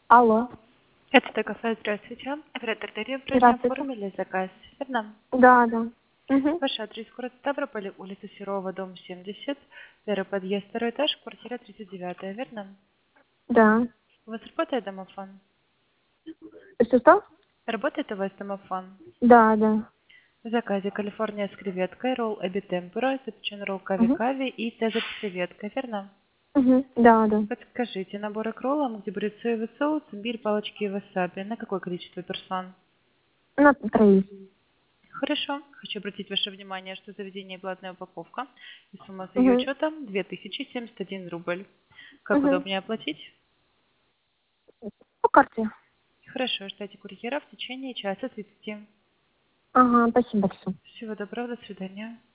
Алло, Это кафе, здравствуйте. Оператор Дарья, правильно здравствуйте. оформили заказ, верно? Да, да. Угу. Ваш адрес город Ставрополь, улица Серова, дом 70, первый подъезд, второй этаж, квартира 39, верно? Да. У вас работает домофон? Что? Работает у вас домофон? Да, да. В заказе Калифорния с креветкой, ролл эбитемпура, запечен ролл Угу. кави-кави и тезер с креветкой, верно? Угу. Да, да. Подскажите, наборы к роллам, где будет соевый соус, имбирь, палочки и васаби, на какое количество персон? На троих. Хорошо. Хочу обратить ваше внимание, что заведение платная упаковка. И сумма за ее Угу. учетом 2071 рубль. Как Угу. удобнее оплатить? По карте. Хорошо, ждайте курьера в течение часа 30. Ага, спасибо большое. Всего доброго, до свидания.